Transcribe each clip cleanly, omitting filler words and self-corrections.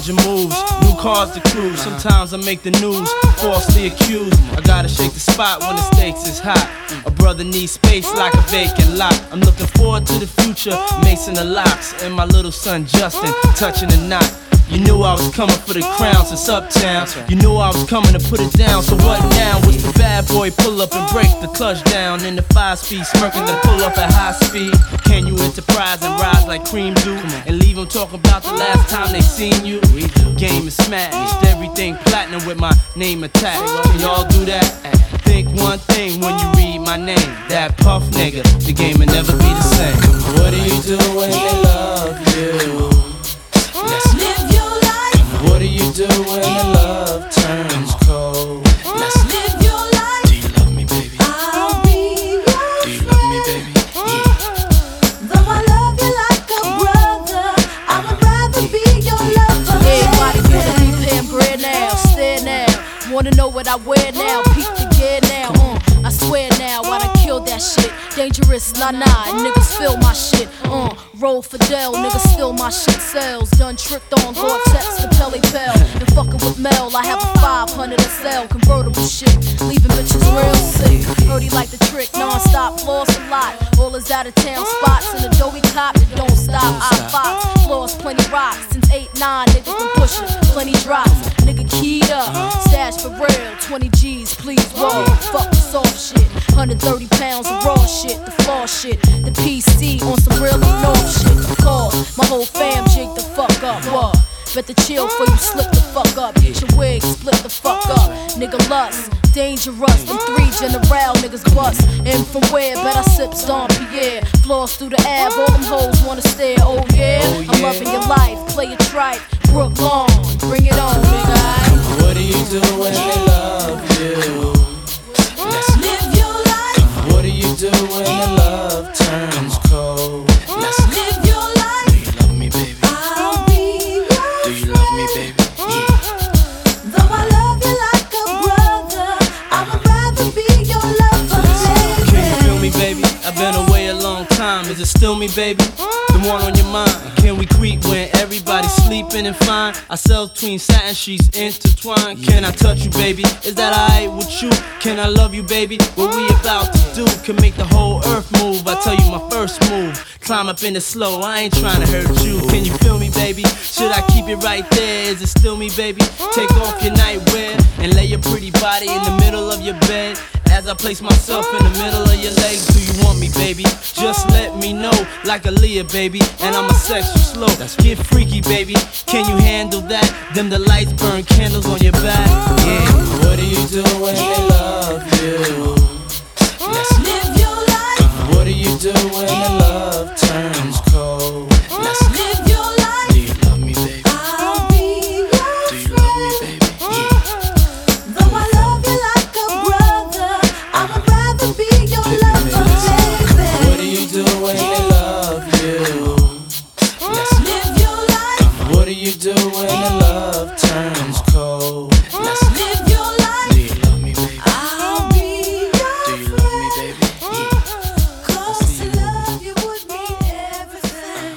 dodging moves, new cars to cruise. Sometimes I make the news, falsely accused. I gotta shake the spot when the stakes is hot. A brother needs space like a vacant lot. I'm looking forward to the future, macing the locks, and my little son Justin touching the knot. You knew I was coming for the crown since Uptown. You knew I was coming to put it down. So what now? Was the bad boy pull up and break the clutch down? In the 5-speed smirking to pull up at high speed. Can you enterprise and rise like Cream do? And leave them talking about the last time they seen you? Game is smashed, everything platinum with my name attached. Can y'all do that? Think one thing when you read my name. That Puff nigga, the game will never be the same. What do you do when they love you? Let's live your life. What do you do when the love turns cold? Let's live your life. Do you love me, baby? I'll be yours. Do you love me, baby? Yeah. Though I love you like a brother, I'd rather be your lover. Everybody wanna be paying bread now, stare now. Wanna know what I wear now, peep the gear now. I swear now, I done killed that shit. Dangerous, nah, niggas feel my shit. Roll Fidel, niggas steal my shit sells. Done tricked on Gore-Tex, the Pelly Bell. And fucking with Mel, I have a 500 SL convertible shit, leaving bitches real sick. Heard he like the trick, non-stop, floors a lot. All his out of town spots, and the doughy cop that don't stop. I fox, floors plenty rocks. Since 8-9, niggas been pushing, plenty drops. Nigga keyed up, stash for real. 20 G's, please roll. Fuck the soft shit. 130 pounds of raw shit, the flaw shit. The PC on some really north shit. Of course, my whole fam jig the fuck up. What? Better chill before you slip the fuck up. Get your wig, split the fuck up. Nigga lust, dangerous. Them 3 general niggas bust. And from where? Bet I sip Don Pierre. Floors through the Ave, all them hoes wanna stare. Oh yeah, I'm loving your life. Play it tripe, Brook Long. Bring it on, nigga. What do you do when they love you? Let's live your life. What do you do when the love turns cold? Let's live your life. Do you love me, baby? I'll be yours. Do you love me, baby? Yeah. Though I love you like a brother, I'd rather be your lover, baby. Can you feel me, baby? I've been away a long time. Is it still me, baby? The one on your mind. Can we creep when everybody's sleeping and fine? Ourselves between satin sheets intertwined. Can I touch you, baby? Is that alright with you? Can I love you, baby? What we about to do can make the whole earth move. I tell you my first move. Climb up in the slow, I ain't trying to hurt you. Can you feel me, baby? Should I keep it right there? Is it still me, baby? Take off your nightwear and lay your pretty body in the middle of your bed. As I place myself in the middle of your legs, do you want me, baby? Just let me know, like Aaliyah, baby. And I'ma sex you slow. Get freaky, baby. Can you handle that? Them the lights burn candles on your back. Yeah. What do you do when they love you? Let's live your life. What do you do when the love turns cold? Let's live your life. Do you love me, baby? I'll be yours. Do you love me, baby? Yeah. Though I love you like a brother, I'd rather be your lover, baby. What do you do when they love you? Let's live your life. What do you do when the love turns cold? Let's live your life. Do you love me, baby? I'll be yours. Do you love me, baby? Yeah. Cause to love you would mean everything.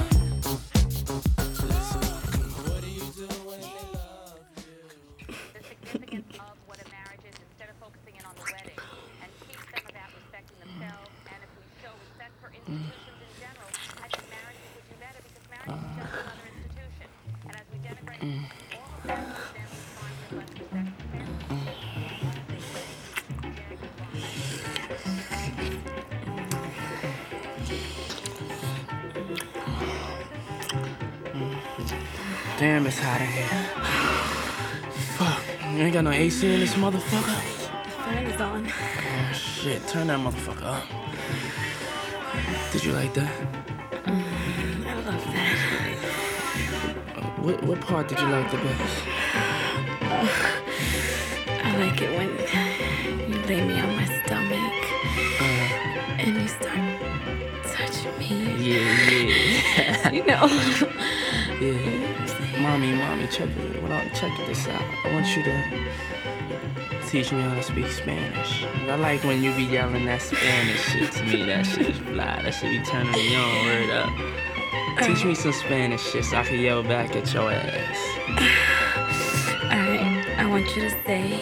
What do you do when they love you? The significance of what a marriage is instead of focusing in on the wedding and teach them about respecting themselves. And if we show respect for institutions in general, I think marriages would do better because marriage is just another institution. And as we denigrate all of that, then we find with less respect for family. Damn, it's hot in here. Fuck, you ain't got no AC in this motherfucker? Fan is on. Oh shit, turn that motherfucker up. Did you like that? I love that. What part did you like the best? I like it when you lay me on my stomach and you start touching me. Yeah. You know. Yeah. Mommy, check this out. I want you to teach me how to speak Spanish. I like when you be yelling that Spanish shit to me. That shit is fly. That shit be turning me on. Word up. Teach me some Spanish shit so I can yell back at your ass. want you to say,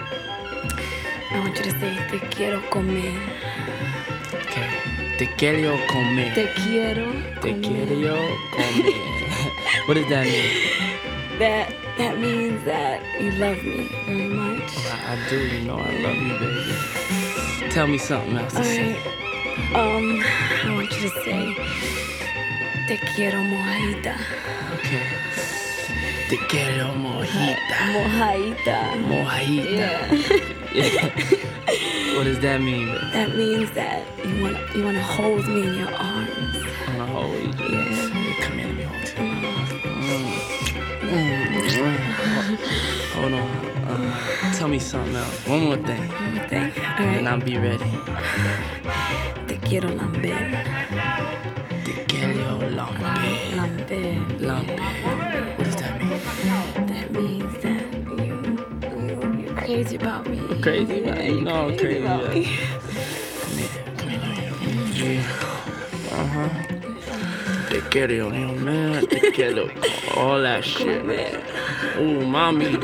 te quiero comer. Okay. Te quiero comer. Te quiero Te comer. quiero comer. What does that mean? That means that you love me very much. I do, you know I love you, baby. Tell me something else to say. Alright. I want you to say, te quiero mojita. Okay. Te quiero mojita. Mojita. Mojita. Yeah. What does that mean? Baby? That means that you wanna hold me in your arms. I'm gonna hold you. Yeah. Come here, let me hold you. Hold on. Tell me something else. One more thing. One more thing. And Alright. I'll be ready. Te quiero lamber. Te quiero lamber. Lamber. Lamber. What does that mean? That means that you're crazy about me. Crazy about me? You know I'm crazy about me. Come here. Te quiero, man. Te quiero. All that shit. Man. Ooh, mommy.